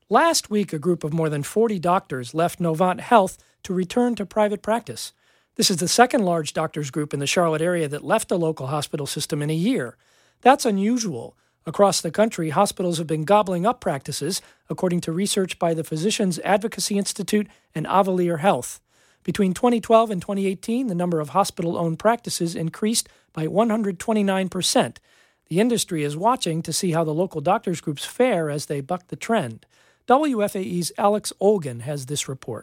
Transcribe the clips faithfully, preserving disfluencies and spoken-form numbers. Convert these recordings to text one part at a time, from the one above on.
Last week, a group of more than forty doctors left Novant Health to return to private practice. This is the second large doctors group in the Charlotte area that left the local hospital system in a year. That's unusual. Across the country, hospitals have been gobbling up practices, according to research by the Physicians Advocacy Institute and Avalere Health. Between twenty twelve and twenty eighteen, the number of hospital-owned practices increased by one hundred twenty-nine percent. The industry is watching to see how the local doctors groups fare as they buck the trend. W F A E's Alex Olgan has this report.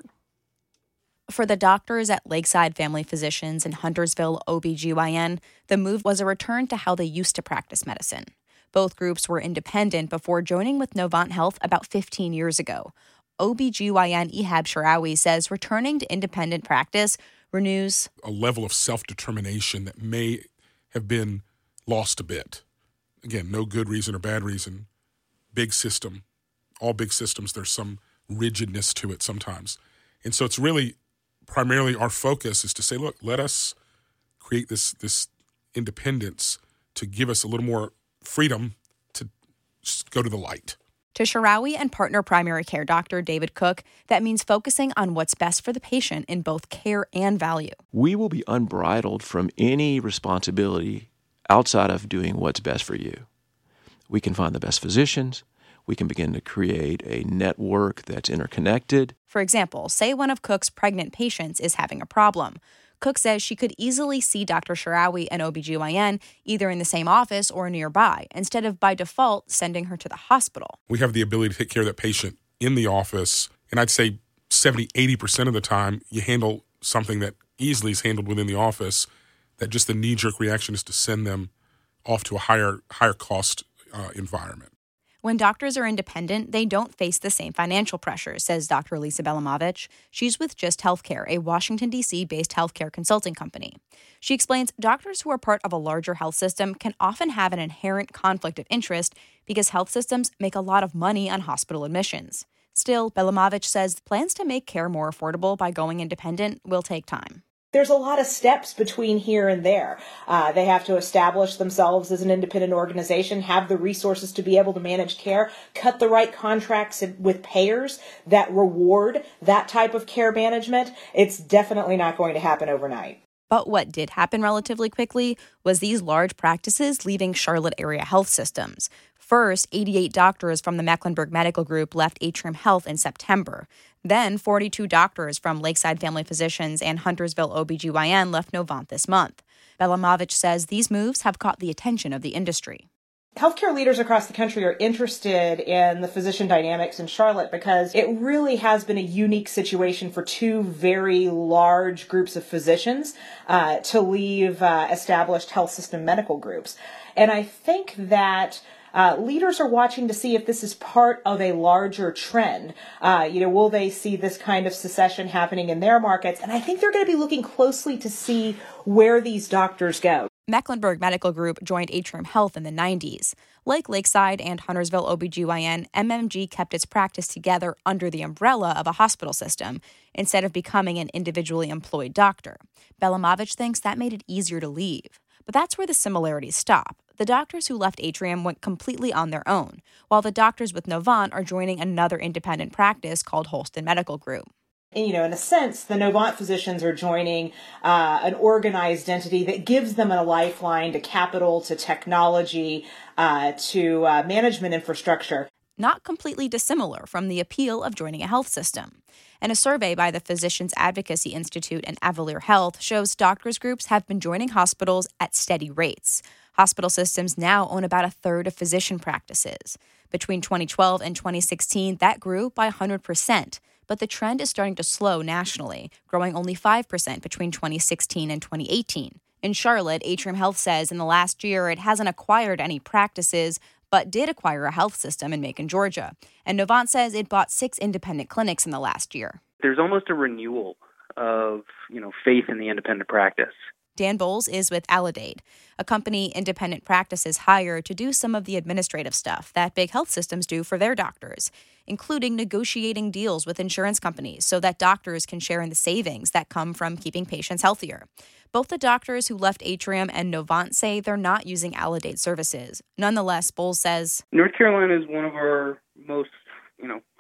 For the doctors at Lakeside Family Physicians and Huntersville O B G Y N, the move was a return to how they used to practice medicine. Both groups were independent before joining with Novant Health about fifteen years ago. O B G Y N Ehab Sharawi says returning to independent practice renews a level of self-determination that may have been lost a bit. Again, no good reason or bad reason. Big system. All big systems, there's some rigidness to it sometimes. And so it's really primarily our focus is to say, look, let us create this this independence to give us a little more freedom to just go to the light. To Sharawi and partner primary care doctor David Cook, that means focusing on what's best for the patient in both care and value. We will be unbridled from any responsibility outside of doing what's best for you. We can find the best physicians. We can begin to create a network that's interconnected. For example, say one of Cook's pregnant patients is having a problem. Cook says she could easily see Doctor Sharawi and O B G Y N either in the same office or nearby, instead of by default sending her to the hospital. We have the ability to take care of that patient in the office, and I'd say seventy, eighty percent of the time you handle something that easily is handled within the office, that just the knee-jerk reaction is to send them off to a higher, higher cost uh, environment. When doctors are independent, they don't face the same financial pressures, says Doctor Lisa Belamovich. She's with Just Healthcare, a Washington, D C-based healthcare consulting company. She explains doctors who are part of a larger health system can often have an inherent conflict of interest because health systems make a lot of money on hospital admissions. Still, Belamovich says plans to make care more affordable by going independent will take time. There's a lot of steps between here and there. Uh, they have to establish themselves as an independent organization, have the resources to be able to manage care, cut the right contracts with payers that reward that type of care management. It's definitely not going to happen overnight. But what did happen relatively quickly was these large practices leaving Charlotte area health systems. First, eighty-eight doctors from the Mecklenburg Medical Group left Atrium Health in September. Then, forty-two doctors from Lakeside Family Physicians and Huntersville O B G Y N left Novant this month. Belamovich says these moves have caught the attention of the industry. Healthcare leaders across the country are interested in the physician dynamics in Charlotte because it really has been a unique situation for two very large groups of physicians uh, to leave uh, established health system medical groups. And I think that Uh, leaders are watching to see if this is part of a larger trend. Uh, you know, will they see this kind of secession happening in their markets? And I think they're going to be looking closely to see where these doctors go. Mecklenburg Medical Group joined Atrium Health in the nineties. Like Lakeside and Huntersville O B G Y N, M M G kept its practice together under the umbrella of a hospital system instead of becoming an individually employed doctor. Belamovich thinks that made it easier to leave. But that's where the similarities stop. The doctors who left Atrium went completely on their own, while the doctors with Novant are joining another independent practice called Holston Medical Group. And, you know, in a sense, the Novant physicians are joining uh, an organized entity that gives them a lifeline to capital, to technology, uh, to uh, management infrastructure. Not completely dissimilar from the appeal of joining a health system. And a survey by the Physicians Advocacy Institute and Avalere Health shows doctors groups have been joining hospitals at steady rates. Hospital systems now own about a third of physician practices. Between twenty twelve and twenty sixteen, that grew by one hundred percent. But the trend is starting to slow nationally, growing only five percent between twenty sixteen and twenty eighteen. In Charlotte, Atrium Health says in the last year it hasn't acquired any practices, but did acquire a health system in Macon, Georgia. And Novant says it bought six independent clinics in the last year. There's almost a renewal of, you know, faith in the independent practice. Dan Bowles is with Aledade, a company independent practices hire to do some of the administrative stuff that big health systems do for their doctors, including negotiating deals with insurance companies so that doctors can share in the savings that come from keeping patients healthier. Both the doctors who left Atrium and Novant say they're not using Aledade services. Nonetheless, Bowles says, North Carolina is one of our most, you know,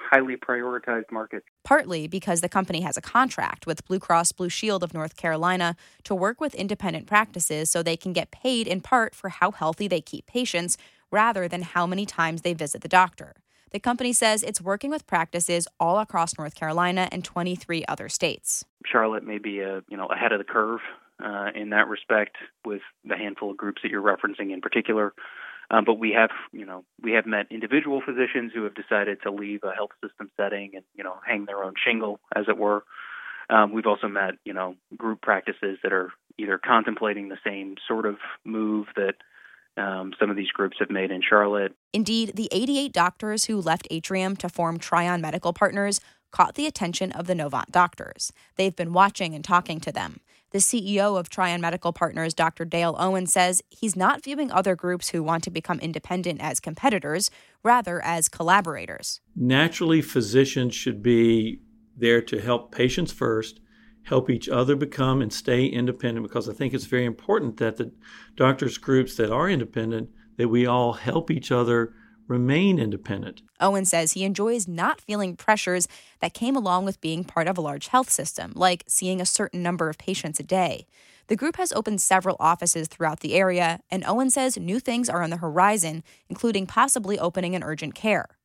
highly prioritized markets. Partly because the company has a contract with Blue Cross Blue Shield of North Carolina to work with independent practices so they can get paid in part for how healthy they keep patients rather than how many times they visit the doctor. The company says it's working with practices all across North Carolina and twenty-three other states. Charlotte may be a, you know, ahead of the curve uh, in that respect with the handful of groups that you're referencing in particular. Um, but we have, you know, we have met individual physicians who have decided to leave a health system setting and, you know, hang their own shingle, as it were. Um, we've also met, you know, group practices that are either contemplating the same sort of move that um, some of these groups have made in Charlotte. Indeed, the eighty-eight doctors who left Atrium to form Tryon Medical Partners caught the attention of the Novant doctors. They've been watching and talking to them. The C E O of Tryon Medical Partners, Doctor Dale Owen, says he's not viewing other groups who want to become independent as competitors, rather as collaborators. Naturally, physicians should be there to help patients first, help each other become and stay independent, because I think it's very important that the doctors groups that are independent, that we all help each other remain independent. Owen says he enjoys not feeling pressures that came along with being part of a large health system, like seeing a certain number of patients a day. The group has opened several offices throughout the area, and Owen says new things are on the horizon, including possibly opening an urgent care.